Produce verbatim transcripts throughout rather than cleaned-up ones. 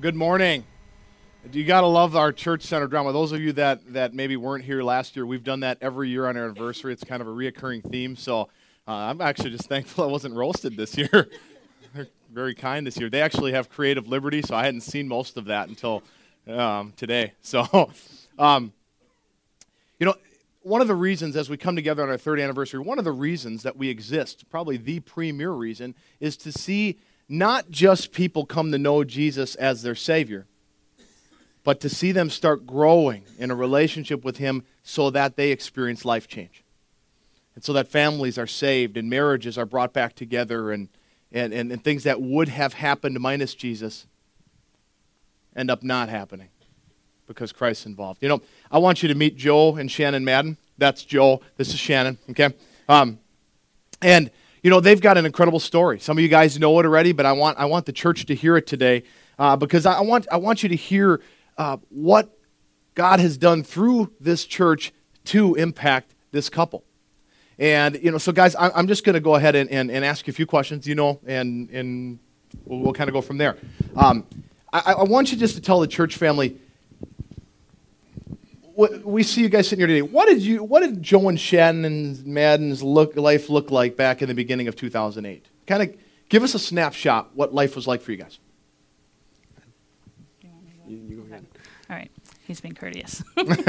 Good morning. You got to love our church center drama. Those of you that, that maybe weren't here last year, we've done that every year on our anniversary. It's kind of a reoccurring theme. So uh, I'm actually just thankful I wasn't roasted this year. They're very kind this year. They actually have creative liberty, so I hadn't seen most of that until um, today. So, um, you know, one of the reasons as we come together on our third anniversary, one of the reasons that we exist, probably the premier reason, is to see not just people come to know Jesus as their Savior, but to see them start growing in a relationship with Him so that they experience life change. And so that families are saved and marriages are brought back together and, and, and, and things that would have happened minus Jesus end up not happening because Christ's involved. You know, I want you to meet Joe and Shannon Madden. That's Joe. This is Shannon, okay? Um, and, you know, they've got an incredible story. Some of you guys know it already, but I want I want the church to hear it today uh, because I want I want you to hear Uh, what God has done through this church to impact this couple. And, you know, so guys, I, I'm just going to go ahead and, and, and ask you a few questions, you know, and, and we'll, we'll kind of go from there. Um, I, I want you just to tell the church family, what, we see you guys sitting here today. What did you, what did Joe and Shannon Madden's look, life look like back in the beginning of two thousand eight? Kind of give us a snapshot what life was like for you guys. You, you go ahead. All right. He's being courteous.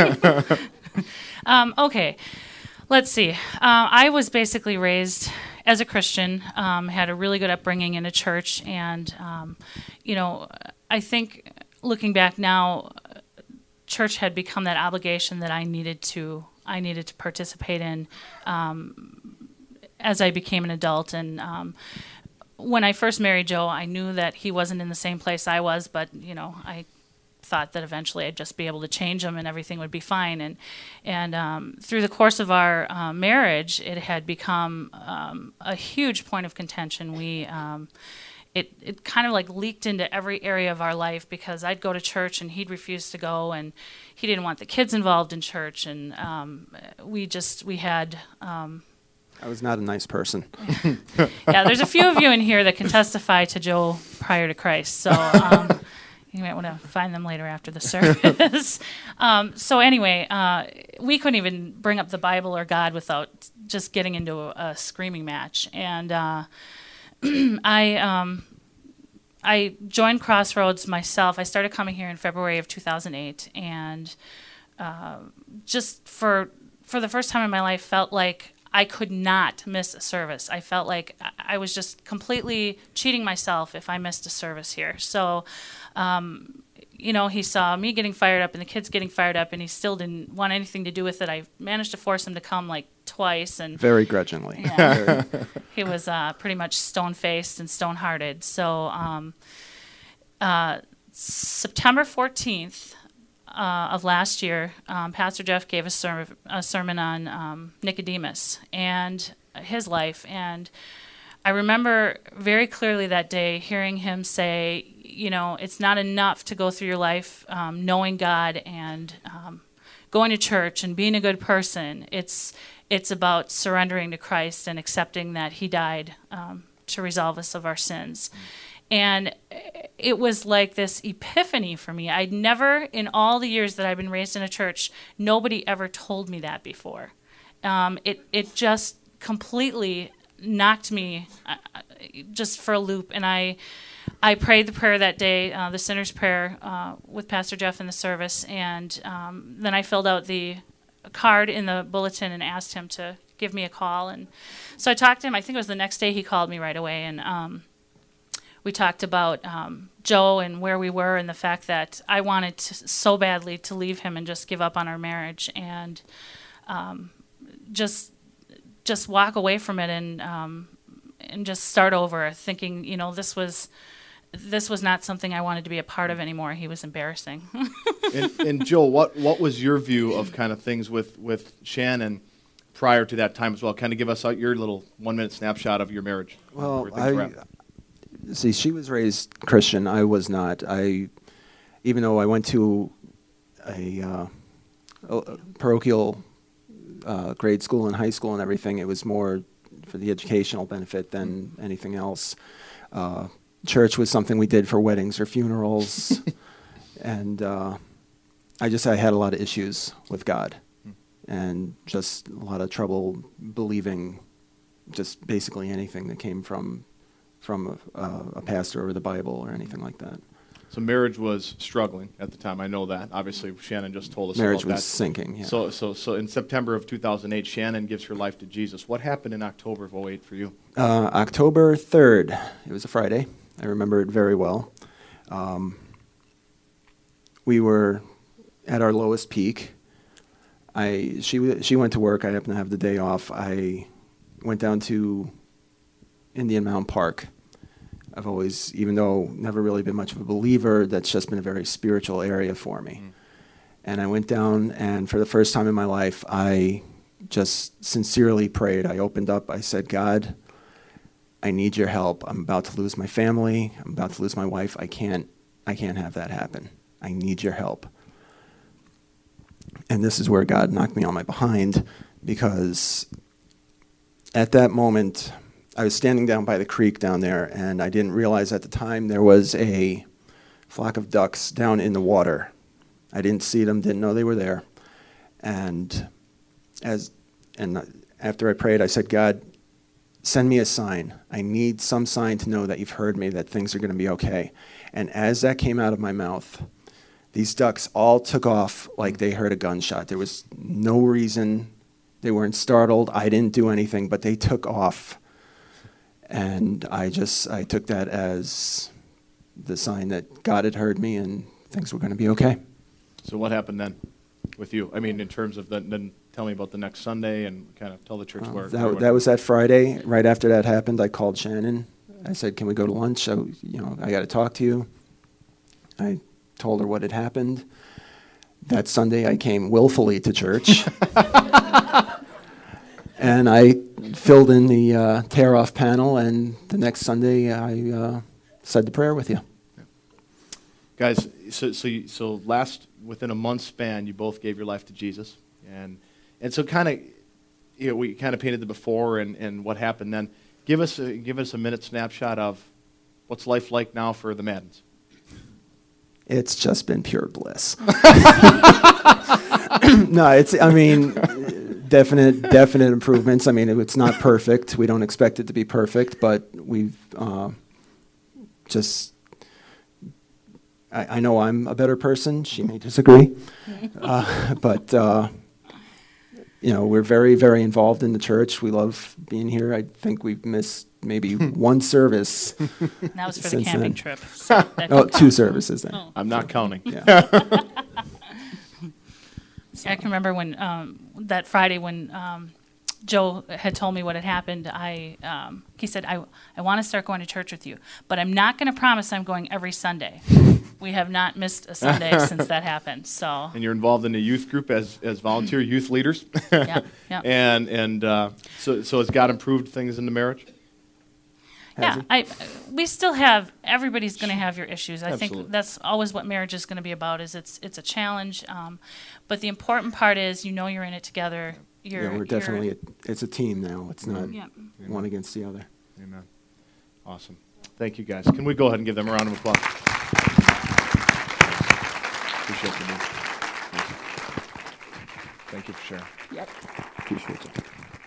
um, okay. Let's see. Uh, I was basically raised as a Christian, um, had a really good upbringing in a church, and, um, you know, I think looking back now, church had become that obligation that I needed to I needed to participate in um, as I became an adult. And um, when I first married Joe, I knew that he wasn't in the same place I was, but, you know, I thought that eventually I'd just be able to change him and everything would be fine. And and um, through the course of our uh, marriage, it had become um, a huge point of contention. We um, it it kind of like leaked into every area of our life because I'd go to church and he'd refuse to go, and he didn't want the kids involved in church, and um, we just we had. Um, I was not a nice person. Yeah, there's a few of you in here that can testify to Joe prior to Christ, so. Um, You might want to find them later after the service. um, so anyway, uh, we couldn't even bring up the Bible or God without just getting into a, a screaming match. And uh, I um, I joined Crossroads myself. I started coming here in February of two thousand eight, and uh, just for for the first time in my life, felt like I could not miss a service. I felt like I was just completely cheating myself if I missed a service here. So, um, you know, he saw me getting fired up and the kids getting fired up, and he still didn't want anything to do with it. I managed to force him to come like twice, and very grudgingly. Yeah, he was uh, pretty much stone-faced and stone-hearted. So, um, uh, September fourteenth. Uh, of last year, um, Pastor Jeff gave a, ser- a sermon on um, Nicodemus and his life. And I remember very clearly that day hearing him say, you know, it's not enough to go through your life um, knowing God and um, going to church and being a good person. It's it's about surrendering to Christ and accepting that He died um, to resolve us of our sins. And it was like this epiphany for me. I'd never, in all the years that I've been raised in a church, nobody ever told me that before. Um, it it just completely knocked me uh, just for a loop. And I I prayed the prayer that day, uh, the sinner's prayer, uh, with Pastor Jeff in the service. And um, then I filled out the card in the bulletin and asked him to give me a call. And so I talked to him. I think it was the next day he called me right away. And um, we talked about um, Joe and where we were and the fact that I wanted to, so badly to leave him and just give up on our marriage and um, just just walk away from it and um, and just start over, thinking, you know, this was this was not something I wanted to be a part of anymore. He was embarrassing. and, and Joel, what what was your view of kind of things with, with Shannon prior to that time as well? Kind of give us out your little one minute snapshot of your marriage. Well, I. See, she was raised Christian. I was not. I, even though I went to a, uh, a parochial uh, grade school and high school and everything, it was more for the educational benefit than anything else. Uh, church was something we did for weddings or funerals. And uh, I just I had a lot of issues with God and just a lot of trouble believing just basically anything that came from from a, a pastor or the Bible or anything like that. So marriage was struggling at the time. I know that. Obviously, Shannon just told us Marriage about was that. sinking, yeah. So, so, so in September of two thousand eight, Shannon gives her life to Jesus. What happened in October of oh eight for you? Uh, October third. It was a Friday. I remember it very well. Um, we were at our lowest peak. I she w- she went to work. I happened to have the day off. I went down to Indian Mountain Park. I've always, even though never really been much of a believer, that's just been a very spiritual area for me. Mm. And I went down, and for the first time in my life, I just sincerely prayed. I opened up. I said, God, I need your help. I'm about to lose my family. I'm about to lose my wife. I can't, I can't have that happen. I need your help. And this is where God knocked me on my behind, because at that moment, I was standing down by the creek down there, and I didn't realize at the time there was a flock of ducks down in the water. I didn't see them, didn't know they were there. And as and after I prayed, I said, God, send me a sign. I need some sign to know that you've heard me, that things are going to be okay. And as that came out of my mouth, these ducks all took off like they heard a gunshot. There was no reason. They weren't startled. I didn't do anything, but they took off. And I just, I took that as the sign that God had heard me and things were going to be okay. So what happened then with you? I mean, in terms of the, then tell me about the next Sunday and kind of tell the church uh, where. That, that was that Friday. Right after that happened, I called Shannon. I said, can we go to lunch? I, you know, I got to talk to you. I told her what had happened. That Sunday, I came willfully to church. And I filled in the uh, tear-off panel, and the next Sunday I uh, said the prayer with you. Yeah. Guys, so so you, so last within a month span, you both gave your life to Jesus, and and so kind of, you know, we kind of painted the before and, and what happened then. Give us a, give us a minute snapshot of what's life like now for the Maddens. It's just been pure bliss. No, it's, I mean, definite, definite improvements. I mean, it, it's not perfect. We don't expect it to be perfect, but we've uh, just, I, I know I'm a better person. She may disagree. uh, but, uh, you know, we're very, very involved in the church. We love being here. I think we've missed maybe one service. That was for the camping then. trip. So oh, two services then. Oh. I'm not counting. Yeah. I can remember when um, that Friday when um, Joe had told me what had happened. I um, he said, I, I want to start going to church with you, but I'm not going to promise I'm going every Sunday. We have not missed a Sunday since that happened. So. And you're involved in a youth group as as volunteer youth leaders. Yeah, yeah. And and uh, so so has God improved things in the marriage? Yeah, I, we still have, everybody's going to have your issues. I Absolutely. think that's always what marriage is going to be about, is it's it's a challenge. Um, but the important part is you know you're in it together. You're, Yeah, we're definitely, a, it's a team now. It's not Yeah. one against the other. Amen. Awesome. Thank you, guys. Can we go ahead and give them a round of applause? Appreciate you. Thank you. Thank you for sharing. Yep. Appreciate it.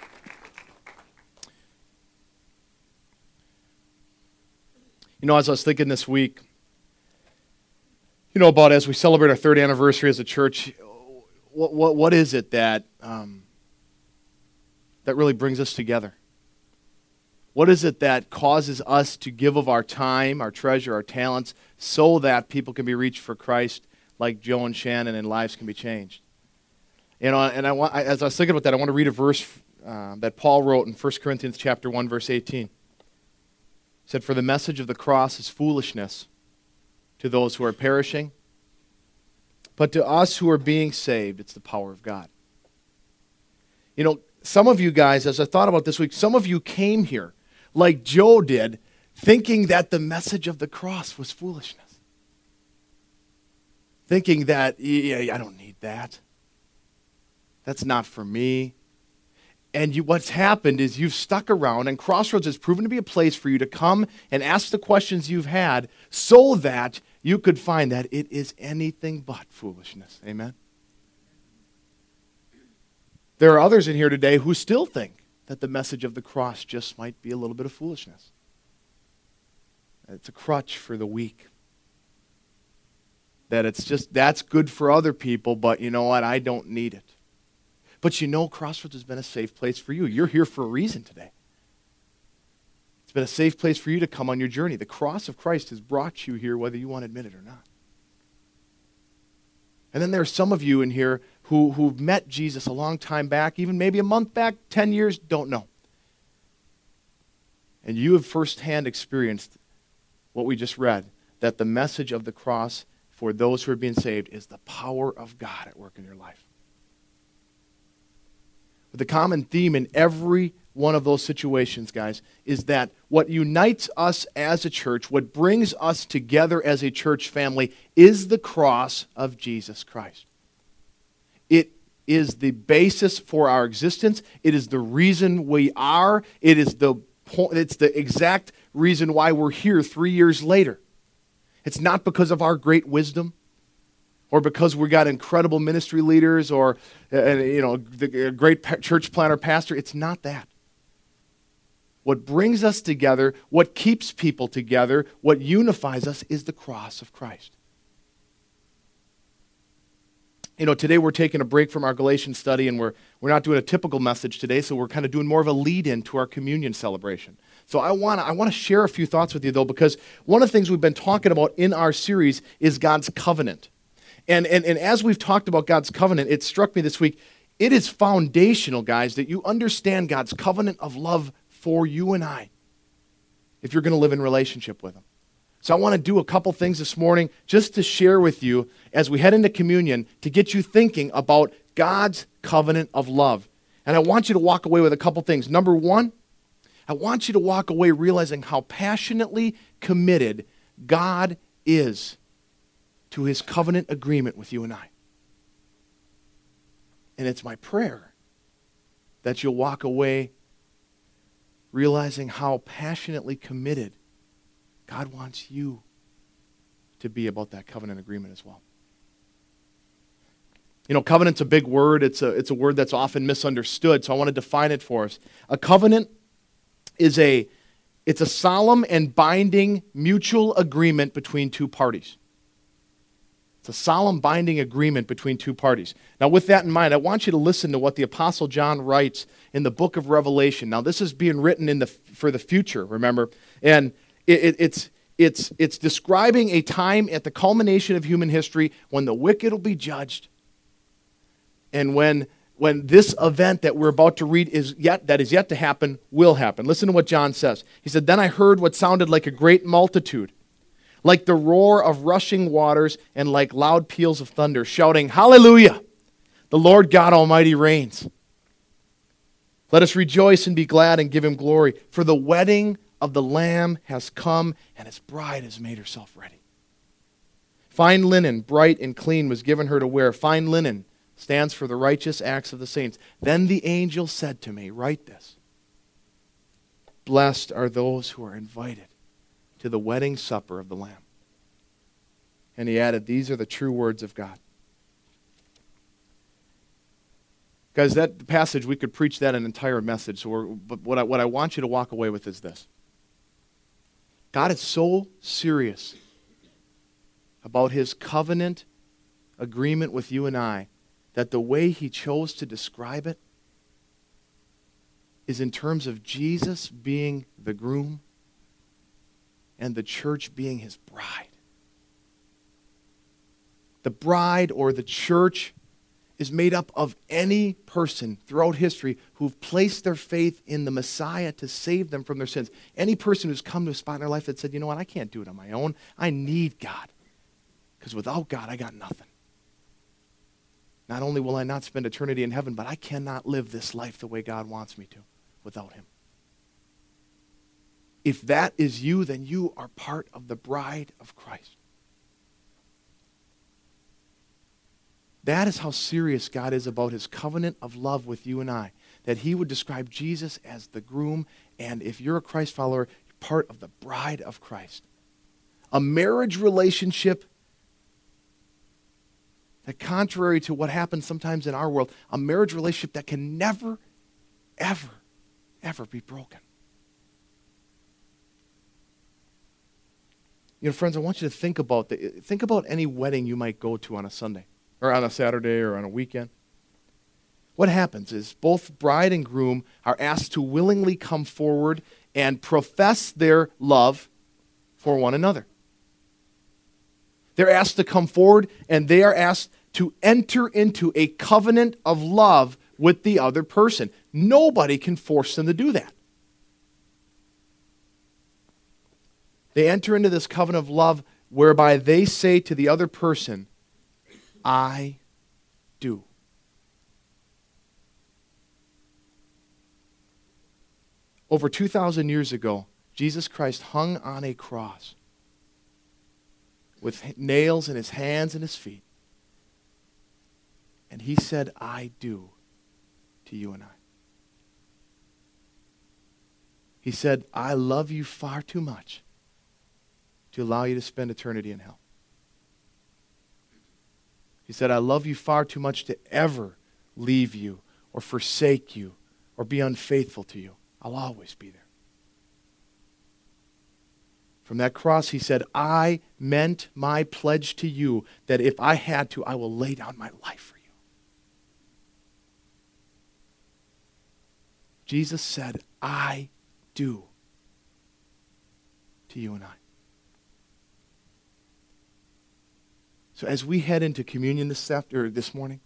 You know, as I was thinking this week, you know, about as we celebrate our third anniversary as a church, what what what is it that um, that really brings us together? What is it that causes us to give of our time, our treasure, our talents, so that people can be reached for Christ, like Joe and Shannon, and lives can be changed? You know, and I want, as I was thinking about that, I want to read a verse uh, that Paul wrote in First Corinthians chapter one, verse eighteen. He said, "For the message of the cross is foolishness to those who are perishing, but to us who are being saved, it's the power of God." You know, some of you guys, as I thought about this week, some of you came here, like Joe did, thinking that the message of the cross was foolishness. Thinking that, yeah, I don't need that. That's not for me. And you, what's happened is you've stuck around, and Crossroads has proven to be a place for you to come and ask the questions you've had so that you could find that it is anything but foolishness. Amen? There are others in here today who still think that the message of the cross just might be a little bit of foolishness. It's a crutch for the weak. That it's just, that's good for other people, but you know what? I don't need it. But you know, Crossroads has been a safe place for you. You're here for a reason today. It's been a safe place for you to come on your journey. The cross of Christ has brought you here, whether you want to admit it or not. And then there are some of you in here who, who've met Jesus a long time back, even maybe a month back, ten years, don't know. And you have firsthand experienced what we just read, that the message of the cross for those who are being saved is the power of God at work in your life. But the common theme in every one of those situations, guys, is that what unites us as a church, what brings us together as a church family, is the cross of Jesus Christ. It is the basis for our existence. It is the reason we are. It is the po- it's the exact reason why we're here three years later. It's not because of our great wisdom, or because we got incredible ministry leaders, or uh, you know, the, a great pa- church planter pastor. It's not that. What brings us together, what keeps people together, what unifies us is the cross of Christ. You know, today we're taking a break from our Galatians study, and we're we're not doing a typical message today, so we're kind of doing more of a lead-in to our communion celebration. So I want to I want to share a few thoughts with you, though, because one of the things we've been talking about in our series is God's covenant. And, and, and as we've talked about God's covenant, it struck me this week, it is foundational, guys, that you understand God's covenant of love for you and I if you're going to live in relationship with Him. So I want to do a couple things this morning just to share with you as we head into communion to get you thinking about God's covenant of love. And I want you to walk away with a couple things. Number one, I want you to walk away realizing how passionately committed God is to His covenant agreement with you and I. And it's my prayer that you'll walk away realizing how passionately committed God wants you to be about that covenant agreement as well. You know, covenant's a big word. It's a, it's a word that's often misunderstood, so I want to define it for us. A covenant is a, it's a solemn and binding mutual agreement between two parties. It's a solemn binding agreement between two parties. Now, with that in mind, I want you to listen to what the Apostle John writes in the book of Revelation. Now, this is being written in the for the future, remember? And it, it, it's, it's, it's describing a time at the culmination of human history when the wicked will be judged, and when, when this event that we're about to read is yet that is yet to happen will happen. Listen to what John says. He said, "Then I heard what sounded like a great multitude, like the roar of rushing waters and like loud peals of thunder, shouting, 'Hallelujah! The Lord God Almighty reigns. Let us rejoice and be glad and give Him glory, for the wedding of the Lamb has come, and His bride has made herself ready. Fine linen, bright and clean, was given her to wear. Fine linen stands for the righteous acts of the saints. Then the angel said to me, write this. Blessed are those who are invited to the wedding supper of the Lamb.'" And he added, "These are the true words of God." Guys, that passage, we could preach that an entire message. So we're, but what I, what I want you to walk away with is this. God is so serious about His covenant agreement with you and I that the way He chose to describe it is in terms of Jesus being the groom and the church being His bride. The bride or the church is made up of any person throughout history who've placed their faith in the Messiah to save them from their sins. Any person who's come to a spot in their life that said, you know what, I can't do it on my own. I need God. Because without God, I got nothing. Not only will I not spend eternity in heaven, but I cannot live this life the way God wants me to without Him. If that is you, then you are part of the bride of Christ. That is how serious God is about his covenant of love with you and I, that he would describe Jesus as the groom, and if you're a Christ follower, you're part of the bride of Christ. A marriage relationship that, contrary to what happens sometimes in our world, a marriage relationship that can never, ever, ever be broken. You know, friends, I want you to think about the, think about any wedding you might go to on a Sunday, or on a Saturday, or on a weekend. What happens is both bride and groom are asked to willingly come forward and profess their love for one another. They're asked to come forward, and they are asked to enter into a covenant of love with the other person. Nobody can force them to do that. They enter into this covenant of love whereby they say to the other person, I do. Over two thousand years ago, Jesus Christ hung on a cross with nails in his hands and his feet. And he said, I do to you and I. He said, I love you far too much to allow you to spend eternity in hell. He said, I love you far too much to ever leave you or forsake you or be unfaithful to you. I'll always be there. From that cross, he said, I meant my pledge to you that if I had to, I will lay down my life for you. Jesus said, I do to you and I. So as we head into communion this after this morning,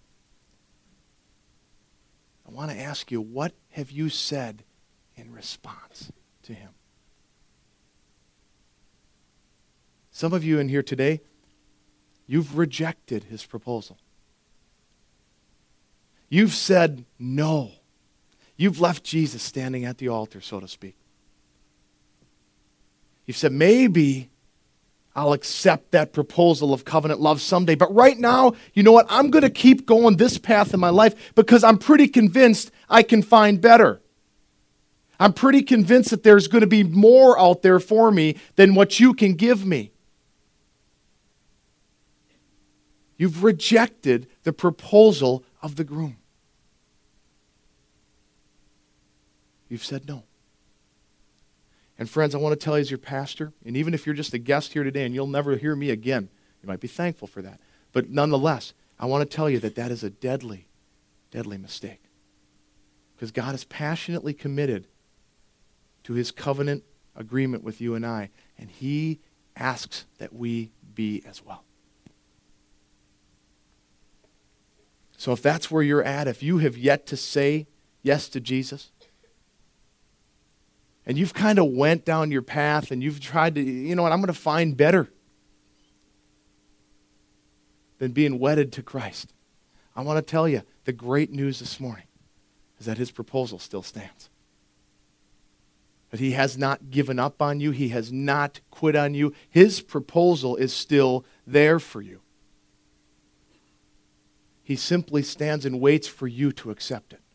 I want to ask you, what have you said in response to him? Some of you in here today, you've rejected his proposal. You've said no. You've left Jesus standing at the altar, so to speak. You've said, maybe I'll accept that proposal of covenant love someday. But right now, you know what? I'm going to keep going this path in my life because I'm pretty convinced I can find better. I'm pretty convinced that there's going to be more out there for me than what you can give me. You've rejected the proposal of the groom. You've said no. And friends, I want to tell you as your pastor, and even if you're just a guest here today and you'll never hear me again, you might be thankful for that. But nonetheless, I want to tell you that that is a deadly, deadly mistake. Because God is passionately committed to his covenant agreement with you and I, and he asks that we be as well. So if that's where you're at, if you have yet to say yes to Jesus, and you've kind of went down your path and you've tried to, you know what, I'm going to find better than being wedded to Christ. I want to tell you, the great news this morning is that his proposal still stands. That he has not given up on you. He has not quit on you. His proposal is still there for you. He simply stands and waits for you to accept it.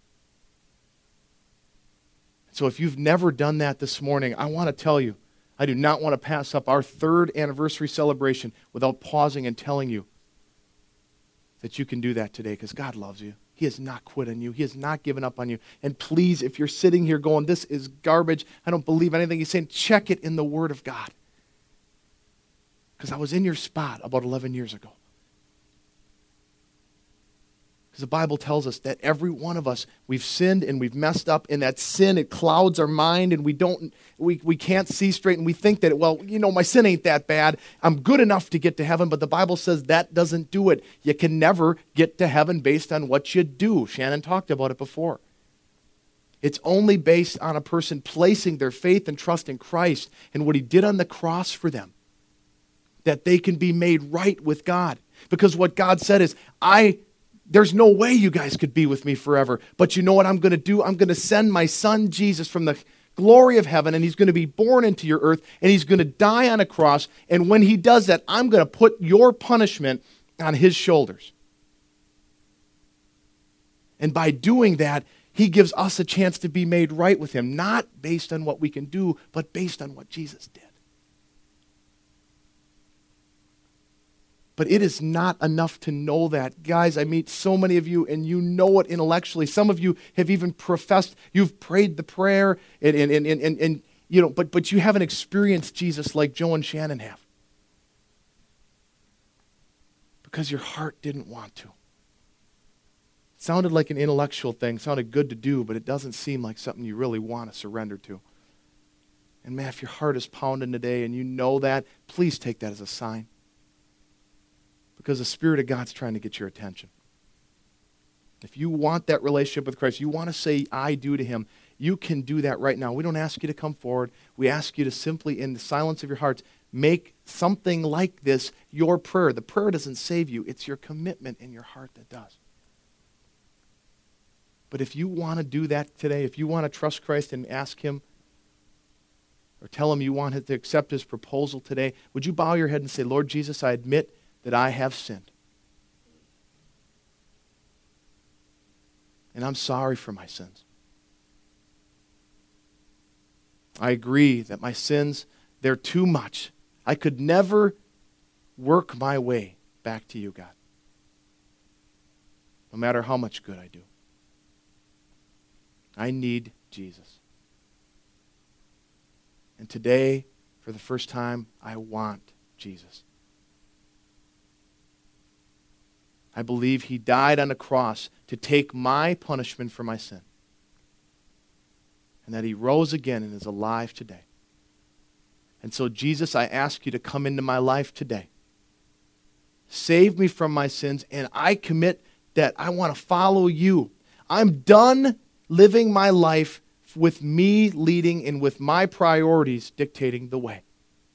So if you've never done that this morning, I want to tell you, I do not want to pass up our third anniversary celebration without pausing and telling you that you can do that today because God loves you. He has not quit on you. He has not given up on you. And please, if you're sitting here going, this is garbage, I don't believe anything he's saying, check it in the Word of God. Because I was in your spot about eleven years ago. Because the Bible tells us that every one of us, we've sinned and we've messed up, and that sin, it clouds our mind, and we don't, we, we can't see straight, and we think that, well, you know, my sin ain't that bad. I'm good enough to get to heaven, but the Bible says that doesn't do it. You can never get to heaven based on what you do. Shannon talked about it before. It's only based on a person placing their faith and trust in Christ and what he did on the cross for them, that they can be made right with God. Because what God said is, I... There's no way you guys could be with me forever. But you know what I'm going to do? I'm going to send my son Jesus from the glory of heaven, and he's going to be born into your earth, and he's going to die on a cross. And when he does that, I'm going to put your punishment on his shoulders. And by doing that, he gives us a chance to be made right with him, not based on what we can do, but based on what Jesus did. But it is not enough to know that. Guys, I meet so many of you, and you know it intellectually. Some of you have even professed, you've prayed the prayer, and, and, and, and, and you know, but, but you haven't experienced Jesus like Joe and Shannon have. Because your heart didn't want to. It sounded like an intellectual thing, sounded good to do, but it doesn't seem like something you really want to surrender to. And man, if your heart is pounding today and you know that, please take that as a sign. Because the Spirit of God's trying to get your attention. If you want that relationship with Christ, you want to say, I do to him, you can do that right now. We don't ask you to come forward. We ask you to simply, in the silence of your hearts, make something like this your prayer. The prayer doesn't save you. It's your commitment in your heart that does. But if you want to do that today, if you want to trust Christ and ask him, or tell him you want to accept his proposal today, would you bow your head and say, Lord Jesus, I admit that I have sinned. And I'm sorry for my sins. I agree that my sins, they're too much. I could never work my way back to you, God. No matter how much good I do. I need Jesus. And today, for the first time, I want Jesus. I believe he died on a cross to take my punishment for my sin. And that he rose again and is alive today. And so, Jesus, I ask you to come into my life today. Save me from my sins, and I commit that I want to follow you. I'm done living my life with me leading and with my priorities dictating the way.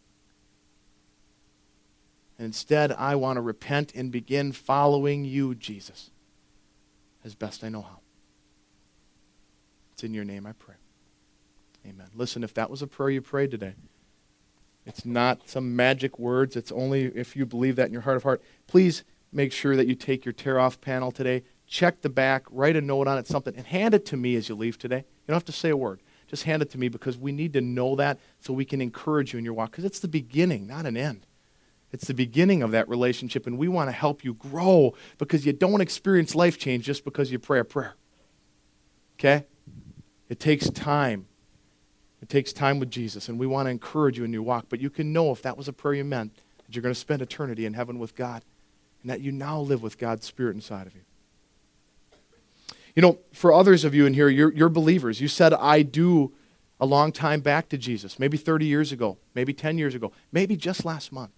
And instead, I want to repent and begin following you, Jesus, as best I know how. It's in your name I pray. Amen. Listen, if that was a prayer you prayed today, it's not some magic words. It's only if you believe that in your heart of heart. Please make sure that you take your tear-off panel today, check the back, write a note on it, something, and hand it to me as you leave today. You don't have to say a word. Just hand it to me because we need to know that so we can encourage you in your walk, because it's the beginning, not an end. It's the beginning of that relationship, and we want to help you grow because you don't experience life change just because you pray a prayer. Okay? It takes time. It takes time with Jesus, and we want to encourage you in your walk. But you can know if that was a prayer you meant, that you're going to spend eternity in heaven with God, and that you now live with God's Spirit inside of you. You know, for others of you in here, you're, you're believers. You said, I do a long time back to Jesus, maybe thirty years ago, maybe ten years ago, maybe just last month.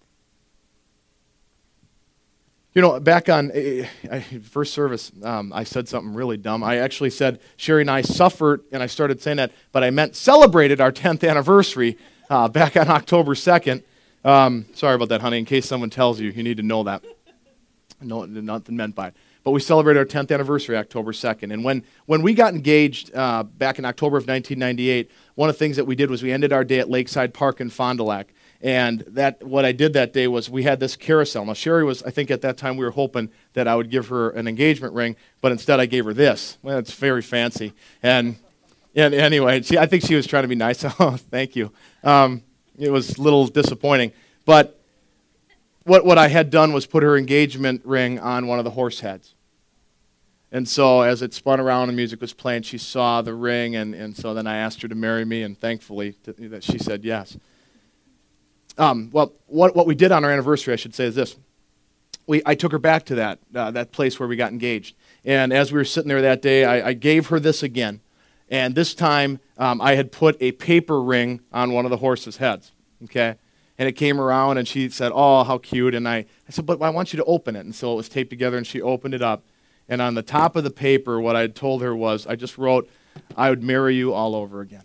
You know, back on uh, first service, um, I said something really dumb. I actually said Sherry and I suffered, and I started saying that, but I meant celebrated our tenth anniversary uh, back on October second. Um, sorry about that, honey. In case someone tells you, you need to know that. No, nothing meant by it. But we celebrated our tenth anniversary October second. And when, when we got engaged uh, back in October of nineteen ninety-eight, one of the things that we did was we ended our day at Lakeside Park in Fond du Lac. And that what I did that day was we had this carousel. Now, Sherry was, I think at that time we were hoping that I would give her an engagement ring, but instead I gave her this. Well, it's very fancy. And, and anyway, she, I think she was trying to be nice. Oh, thank you. Um, it was a little disappointing. But what, what I had done was put her engagement ring on one of the horse heads. And so as it spun around and music was playing, she saw the ring, and, and so then I asked her to marry me, and thankfully to, that she said yes. Um, well, what, what we did on our anniversary, I should say, is this. We, I took her back to that, uh, that place where we got engaged. And as we were sitting there that day, I, I gave her this again. And this time, um, I had put a paper ring on one of the horses' heads. Okay? And it came around, and she said, oh, how cute. And I, I said, but I want you to open it. And so it was taped together, and she opened it up. And on the top of the paper, what I had told her was, I just wrote, I would marry you all over again.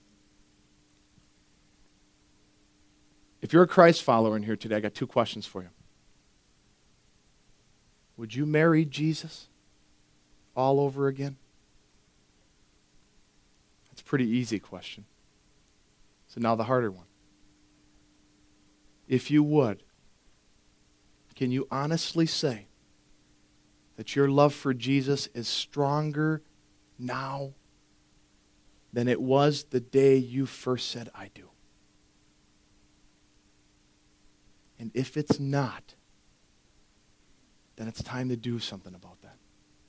If you're a Christ follower in here today, I got two questions for you. Would you marry Jesus all over again? That's a pretty easy question. So now the harder one. If you would, can you honestly say that your love for Jesus is stronger now than it was the day you first said, I do. And if it's not, then it's time to do something about that.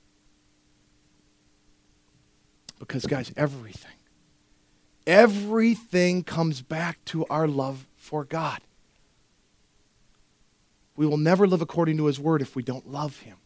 Because, guys, everything, everything comes back to our love for God. We will never live according to His Word if we don't love Him.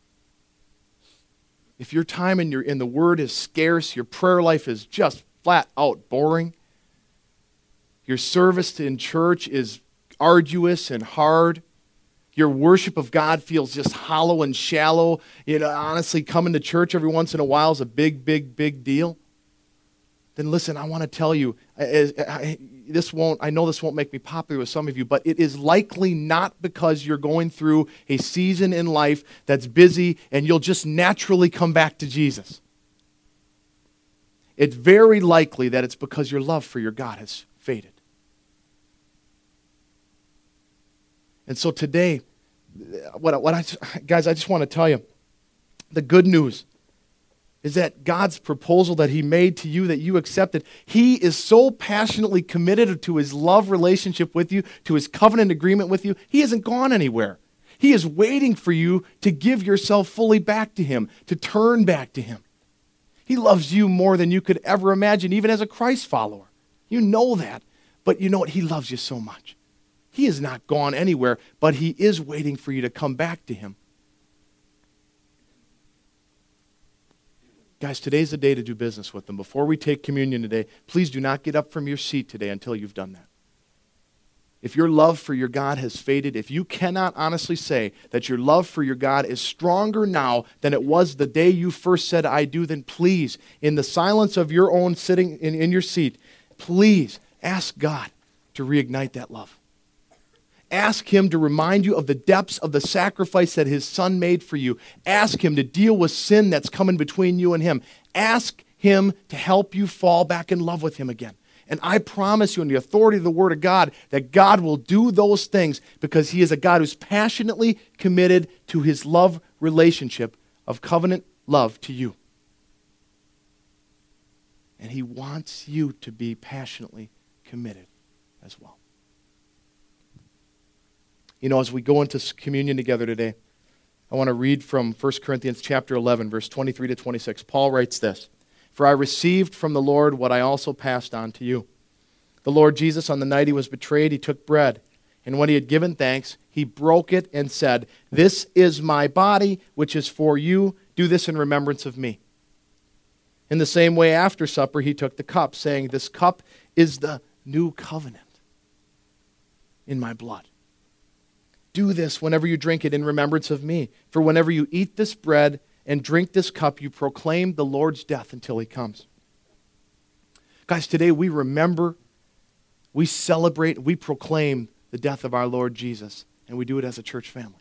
If your time in, your, in the Word is scarce, your prayer life is just flat out boring, your service in church is arduous and hard, your worship of God feels just hollow and shallow, you know, honestly, coming to church every once in a while is a big, big, big deal, then listen, I want to tell you, I, I, this won't, I know this won't make me popular with some of you, but it is likely not because you're going through a season in life that's busy and you'll just naturally come back to Jesus. It's very likely that it's because your love for your God has faded. And so today, what, what I, guys, I just want to tell you, the good news is that God's proposal that He made to you, that you accepted, He is so passionately committed to His love relationship with you, to His covenant agreement with you, He hasn't gone anywhere. He is waiting for you to give yourself fully back to Him, to turn back to Him. He loves you more than you could ever imagine, even as a Christ follower. You know that, but you know what? He loves you so much. He has not gone anywhere, but He is waiting for you to come back to Him. Guys, today's the day to do business with Him. Before we take communion today, please do not get up from your seat today until you've done that. If your love for your God has faded, if you cannot honestly say that your love for your God is stronger now than it was the day you first said, I do, then please, in the silence of your own sitting in, in your seat, please ask God to reignite that love. Ask Him to remind you of the depths of the sacrifice that His Son made for you. Ask Him to deal with sin that's coming between you and Him. Ask Him to help you fall back in love with Him again. And I promise you, in the authority of the Word of God, that God will do those things because He is a God who's passionately committed to His love relationship of covenant love to you. And He wants you to be passionately committed as well. You know, as we go into communion together today, I want to read from First Corinthians chapter eleven, verse twenty-three to twenty-six. Paul writes this, For I received from the Lord what I also passed on to you. The Lord Jesus, on the night He was betrayed, He took bread, and when He had given thanks, He broke it and said, This is my body, which is for you. Do this in remembrance of me. In the same way, after supper, He took the cup, saying, This cup is the new covenant in my blood. Do this whenever you drink it in remembrance of me. For whenever you eat this bread and drink this cup, you proclaim the Lord's death until He comes. Guys, today we remember, we celebrate, we proclaim the death of our Lord Jesus, and we do it as a church family.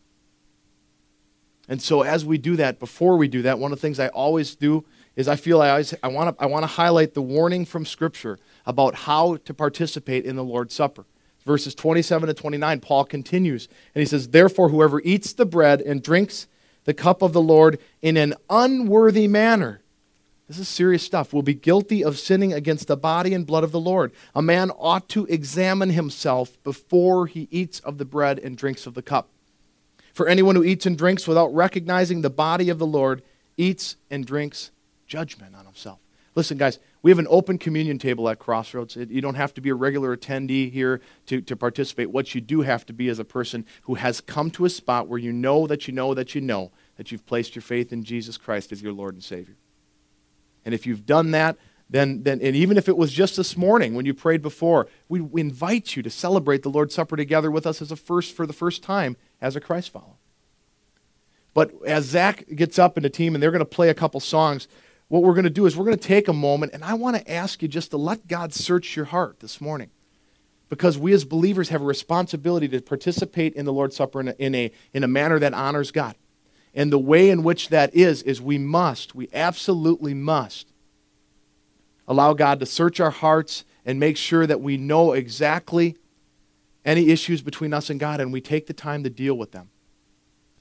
And so as we do that, before we do that, one of the things I always do is I feel I always I want to I want to highlight the warning from Scripture about how to participate in the Lord's Supper. Verses twenty-seven to twenty-nine, Paul continues, and he says, Therefore, whoever eats the bread and drinks the cup of the Lord in an unworthy manner, this is serious stuff, will be guilty of sinning against the body and blood of the Lord. A man ought to examine himself before he eats of the bread and drinks of the cup. For anyone who eats and drinks without recognizing the body of the Lord eats and drinks judgment on himself. Listen, guys, we have an open communion table at Crossroads. It, you don't have to be a regular attendee here to, to participate. What you do have to be is a person who has come to a spot where you know that you know that you know that you've placed your faith in Jesus Christ as your Lord and Savior. And if you've done that, then, then and even if it was just this morning when you prayed before, we, we invite you to celebrate the Lord's Supper together with us as a first for the first time as a Christ follower. But as Zach gets up in the team and they're going to play a couple songs, what we're going to do is we're going to take a moment, and I want to ask you just to let God search your heart this morning. Because we as believers have a responsibility to participate in the Lord's Supper in a, in a, in a manner that honors God. And the way in which that is, is we must, we absolutely must allow God to search our hearts and make sure that we know exactly any issues between us and God, and we take the time to deal with them.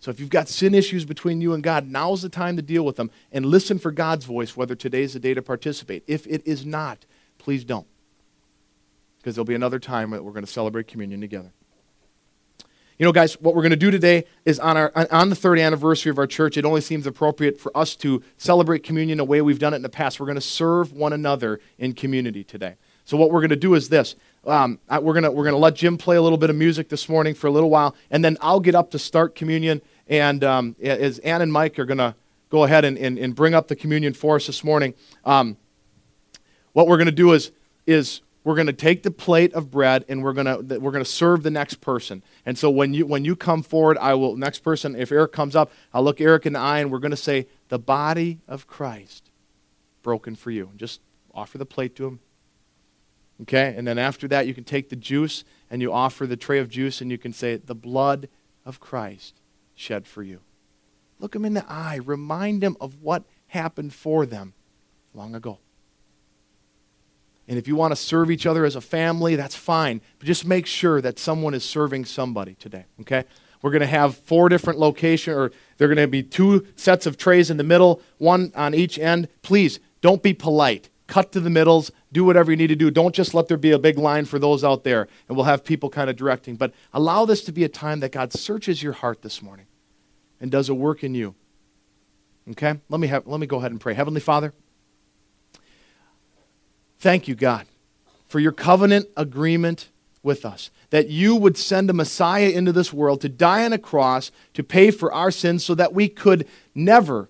So if you've got sin issues between you and God, now's the time to deal with them and listen for God's voice, whether today's the day to participate. If it is not, please don't. Because there'll be another time that we're going to celebrate communion together. You know, guys, what we're going to do today is on our on the third anniversary of our church, it only seems appropriate for us to celebrate communion the way we've done it in the past. We're going to serve one another in community today. So what we're going to do is this. Um, I- we're going to we're going to let Jim play a little bit of music this morning for a little while, and then I'll get up to start communion, and um, as Ann and Mike are going to go ahead and, and, and bring up the communion for us this morning, um, what we're going to do is is we're going to take the plate of bread and we're going to we're going to serve the next person. And so when you when you come forward, I will next person. If Eric comes up, I'll look Eric in the eye and we're going to say, "The body of Christ, broken for you." And just offer the plate to him. Okay, and then after that, you can take the juice and you offer the tray of juice and you can say, "The blood of Christ shed for you." Look him in the eye. Remind him of what happened for them long ago. And if you want to serve each other as a family, that's fine. But just make sure that someone is serving somebody today, okay? We're going to have four different locations, or there are going to be two sets of trays in the middle, one on each end. Please, don't be polite. Cut to the middles. Do whatever you need to do. Don't just let there be a big line for those out there, and we'll have people kind of directing. But allow this to be a time that God searches your heart this morning and does a work in you. Okay? Let me have, let me go ahead and pray. Heavenly Father, thank you, God, for your covenant agreement with us, that you would send a Messiah into this world to die on a cross to pay for our sins so that we could never,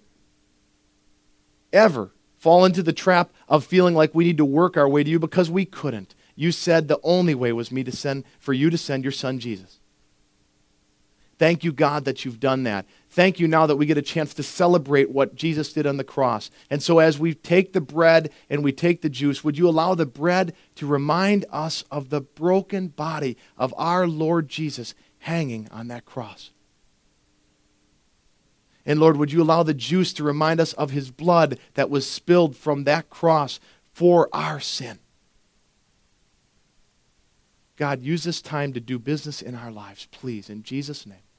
ever fall into the trap of feeling like we need to work our way to you, because we couldn't. You said the only way was me to send for you to send your son Jesus. Thank you, God, that you've done that. Thank you now that we get a chance to celebrate what Jesus did on the cross. And so as we take the bread and we take the juice, would you allow the bread to remind us of the broken body of our Lord Jesus hanging on that cross? And Lord, would you allow the juice to remind us of his blood that was spilled from that cross for our sin? God, use this time to do business in our lives, please, in Jesus' name.